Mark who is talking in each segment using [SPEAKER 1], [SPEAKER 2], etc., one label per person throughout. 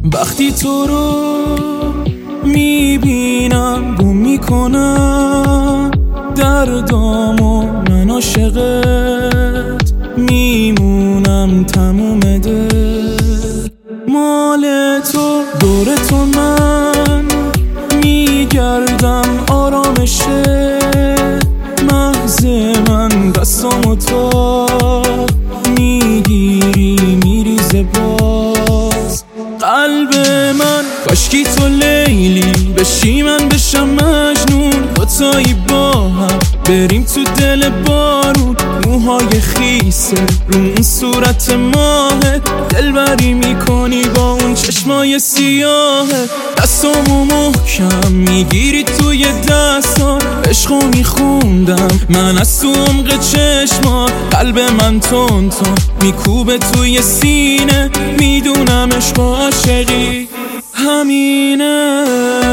[SPEAKER 1] وقتی تو رو میبینم گم میکنم دردامو، من عاشقت میمونم تموم دل. مال تو دور تو من میگردم، آرامشه محض من دستامو تو میگیری میریزه باز قلب من. کاشکی تو لیلی بشی من بشم مجنون، دوتایی با هم بریم تو دل بارون. موهای خیسه رو اون صورت ماهه، دلبری میکنی با اون چشمای سیاهه. دستامو محکم میگیری توی دستان، عشقو میخوندم من از تو عمق چشما. قلب من تون تون میکوبه توی سینه، میدونم عشق و عاشقی همینه.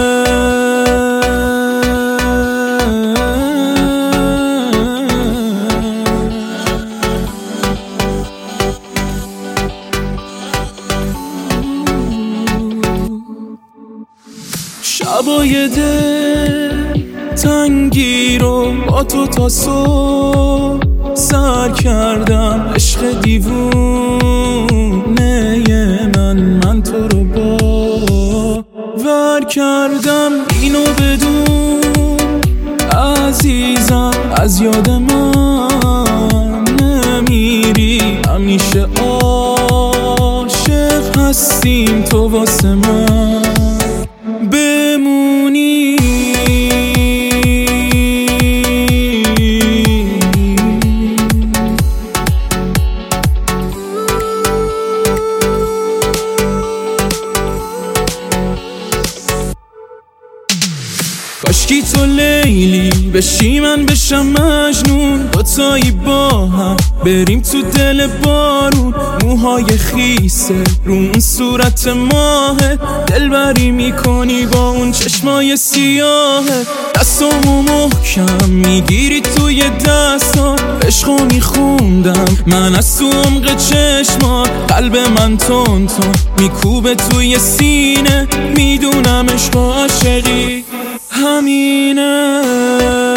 [SPEAKER 1] شبای دل تنگی رو با تو تا صبح سر کردم، عشق دیوونه من تو رو باور کردم. اینو بدون عزیزم، از یاد من نمیری، همیشه عاشق هستیم تو واسه من بمونی. کاشکی تو لیلی بشی من بشم مجنون، دوتایی با هم بریم تو دل بارون. موهای خیسه رو اون صورت ماهه، دلبری میکنی با اون چشمای سیاهه. دستامو محکم میگیری توی دستان، عشقو میخوندم من از تو عمق چشما. قلب من تون تون میکوبه توی سینه، میدونم عشق و عاشقی همینه.